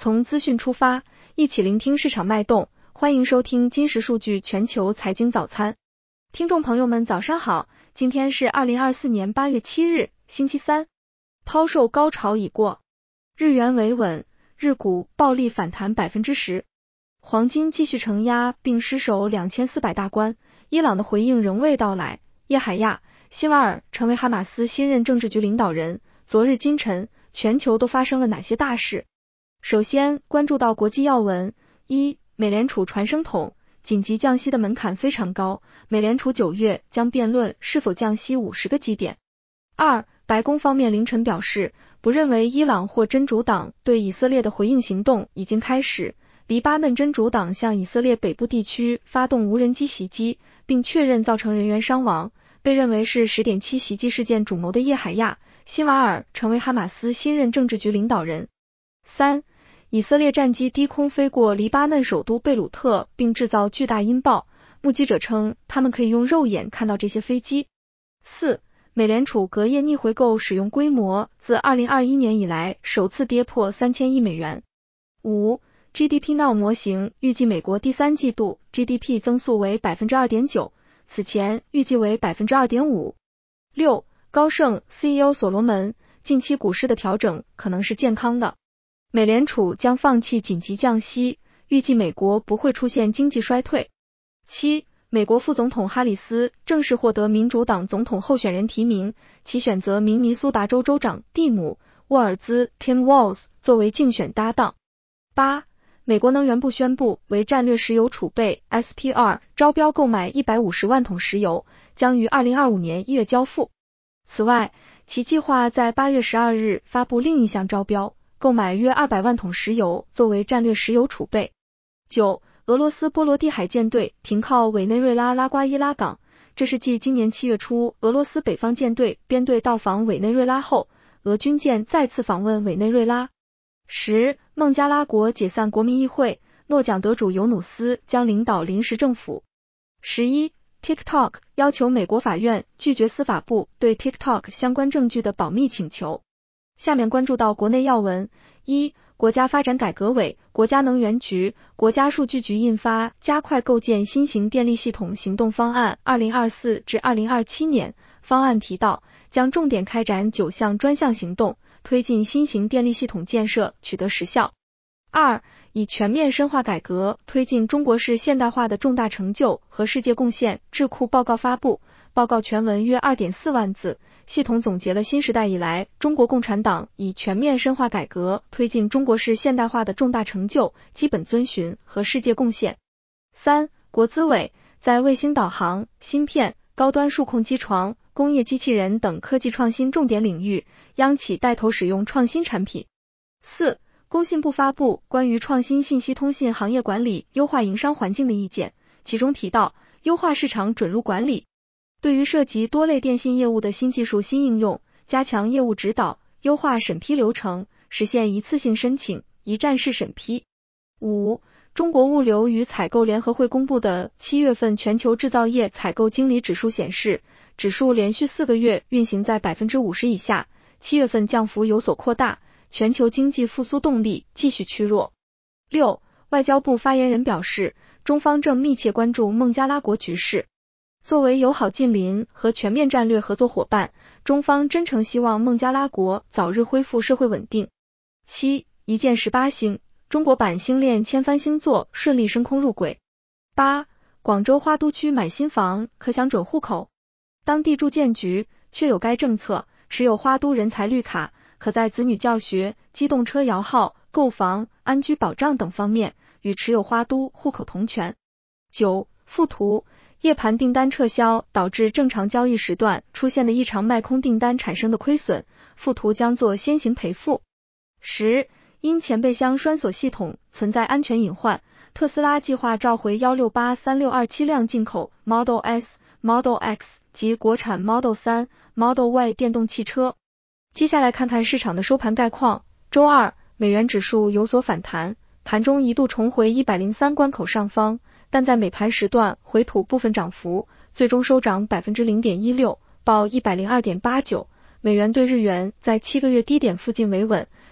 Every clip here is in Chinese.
从资讯出发，一起聆听市场脉动。欢迎收听金石数据全球财经早餐。听众朋友们早上好，今天是2024年8月7日，星期三。抛售高潮已过，日元维稳，日股暴力反弹 10%， 黄金继续承压并失守2400大关，伊朗的回应仍未到来。叶海亚·辛瓦尔成为哈马斯新任政治局领导人。昨日今晨，全球都发生了哪些大事？首先关注到国际要闻。一、美联储传声筒，紧急降息的门槛非常高，美联储9月将辩论是否降息50个基点。二、白宫方面凌晨表示，不认为伊朗或真主党对以色列的回应行动已经开始。黎巴嫩真主党向以色列北部地区发动无人机袭击，并确认造成人员伤亡，被认为是10.7袭击事件主谋的叶海亚·辛瓦尔成为哈马斯新任政治局领导人。三、以色列战机低空飞过黎巴嫩首都贝鲁特，并制造巨大音爆，目击者称他们可以用肉眼看到这些飞机。四、美联储隔夜逆回购使用规模自2021年以来首次跌破3000亿美元。五、GDP Now 模型预计美国第三季度 GDP 增速为 2.9%， 此前预计为 2.5%。六、高盛 CEO 所罗门，近期股市的调整可能是健康的。美联储将放弃紧急降息，预计美国不会出现经济衰退。七、美国副总统哈里斯正式获得民主党总统候选人提名，其选择明尼苏达州州长蒂姆·沃尔兹 Tim Walz 作为竞选搭档。八、美国能源部宣布为战略石油储备 SPR 招标购买150万桶石油，将于2025年1月交付。此外，其计划在8月12日发布另一项招标，购买约200万桶石油作为战略石油储备。九、俄罗斯波罗的海舰队停靠委内瑞拉拉瓜伊拉港，这是继今年7月初俄罗斯北方舰队编队到访委内瑞拉后，俄军舰再次访问委内瑞拉。十、孟加拉国解散国民议会，诺奖得主尤努斯将领导临时政府。11、TikTok 要求美国法院拒绝司法部对 TikTok 相关证据的保密请求。下面关注到国内要闻。一、国家发展改革委、国家能源局、国家数据局印发《加快构建新型电力系统行动方案 2024至2027年》，方案提到，将重点开展9项专项行动，推进新型电力系统建设取得实效。二、以全面深化改革推进中国式现代化的重大成就和世界贡献智库报告发布，报告全文约 2.4 万字，系统总结了新时代以来中国共产党以全面深化改革推进中国式现代化的重大成就、基本遵循和世界贡献。三、国资委在卫星导航、芯片、高端数控机床、工业机器人等科技创新重点领域，央企带头使用创新产品。四、工信部发布关于创新信息通信行业管理优化营商环境的意见，其中提到，优化市场准入管理，对于涉及多类电信业务的新技术新应用，加强业务指导，优化审批流程，实现一次性申请、一站式审批。五、中国物流与采购联合会公布的7月份全球制造业采购经理指数显示，指数连续4个月运行在 50% 以下，7月份降幅有所扩大，全球经济复苏动力继续趋弱。六、外交部发言人表示，中方正密切关注孟加拉国局势。作为友好近邻和全面战略合作伙伴，中方真诚希望孟加拉国早日恢复社会稳定。七、一箭18星，中国版星链千帆星座顺利升空入轨。八、广州花都区买新房可享准户口，当地住建局确有该政策，持有花都人才绿卡，可在子女教学、机动车摇号、购房、安居保障等方面与持有花都户口同权。九、附图，夜盘订单撤销导致正常交易时段出现的异常卖空订单产生的亏损，附图将做先行赔付。十、因前备箱栓锁系统存在安全隐患，特斯拉计划召回1683627辆进口 Model S、Model X 及国产 Model 3、Model Y 电动汽车。接下来看看市场的收盘概况。周二，美元指数有所反弹，盘中一度重回103关口上方，但在美盘时段回吐部分涨幅，最终收涨 0.16%， 报102.89。美元对日元在7个月低点附近维稳，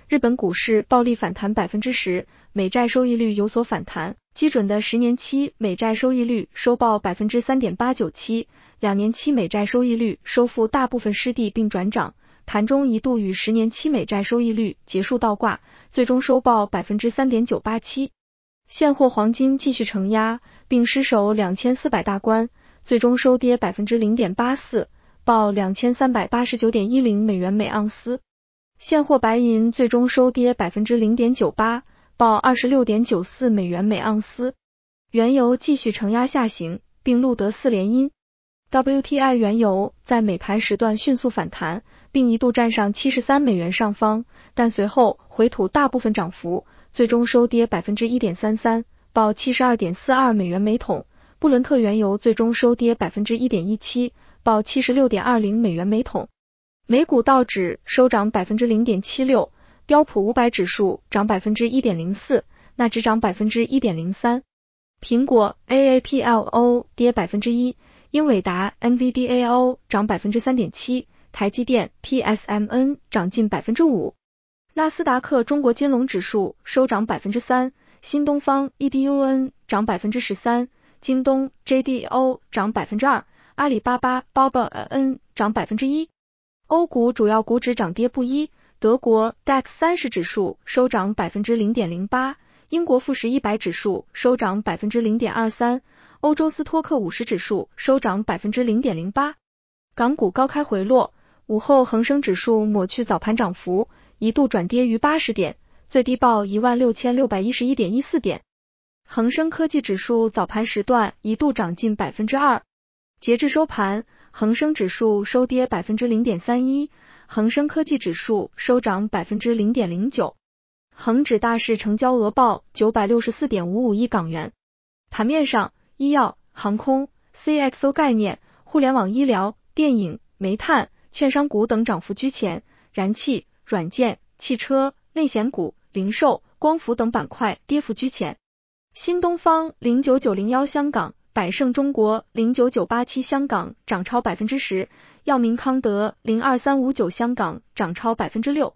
日本股市暴力反弹 10%， 美债收益率有所反弹，基准的10年期美债收益率收报 3.897%， 2年期美债收益率收复大部分失地并转涨，盘中一度与10年期美债收益率结束倒挂，最终收报 3.987%。现货黄金继续承压，并失守2400大关，最终收跌 0.84%， 报 2389.10 美元每盎司。现货白银最终收跌 0.98%， 报 26.94 美元每盎司。原油继续承压下行，并录得4连阴。WTI 原油在美盘时段迅速反弹，并一度站上73美元上方，但随后回吐大部分涨幅，最终收跌 1.33%， 报 72.42 美元每桶。布伦特原油最终收跌 1.17%， 报 76.20 美元每桶。美股道指收涨 0.76%， 标普500指数涨 1.04%， 纳指涨 1.03%。苹果 AAPLO 跌 1%， 英伟达 NVDAO 涨 3.7%， 台积电 PSMN 涨近 5%。纳斯达克中国金龙指数收涨 3%， 新东方 EDUN 涨 13%， 京东 JDO 涨 2%， 阿里巴巴 BABAN 涨 1%。欧股主要股指涨跌不一，德国 DAX 30指数收涨 0.08%， 英国富时100指数收涨 0.23%， 欧洲斯托克50指数收涨 0.08%。港股高开回落，午后恒生指数抹去早盘涨幅，一度转跌逾80点，最低报 16,611.14 点。恒生科技指数早盘时段一度涨近 2%， 截至收盘，恒生指数收跌 0.31%， 恒生科技指数收涨 0.09%。恒指大市成交额报 964.55 亿港元。盘面上，医药、航空、CXO 概念、互联网医疗、电影、煤炭、券商股等涨幅居前，燃气、软件、汽车、内险股、零售、光伏等板块跌幅居前。新东方09901香港、百胜中国09987香港涨超 10%， 药明康德02359香港涨超 6%。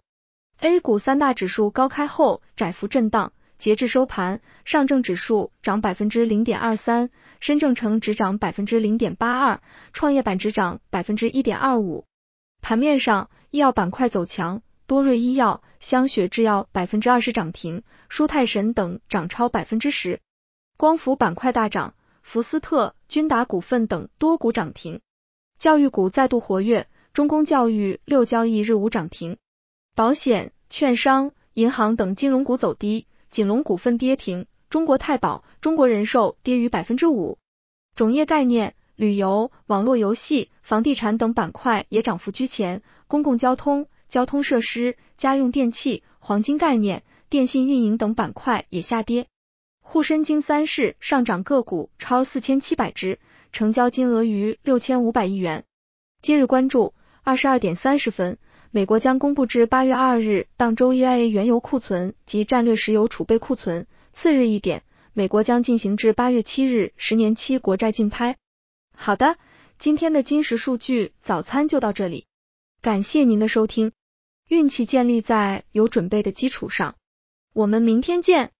A 股三大指数高开后窄幅震荡，截至收盘，上证指数涨 0.23%， 深证成指涨 0.82%， 创业板指涨 1.25%。 盘面上，医药板块走强，多瑞医药、香雪制药 20% 涨停，舒泰神等涨超 10%。 光伏板块大涨，福斯特、君达股份等多股涨停。教育股再度活跃，中公教育6交易日无涨停。保险、券商、银行等金融股走低，锦龙股份跌停，中国太保、中国人寿跌逾 5%。 种业概念、旅游、网络游戏、房地产等板块也涨幅居前，公共交通、交通设施、家用电器、黄金概念、电信运营等板块也下跌。沪深经三市上涨个股超4700只，成交金额逾6500亿元。今日关注22点30分，美国将公布至8月2日当周 EIA 原油库存及战略石油储备库存。次日1点，美国将进行至8月7日10年期国债竞拍。好的，今天的金石数据早餐就到这里，感谢您的收听。运气建立在有准备的基础上，我们明天见。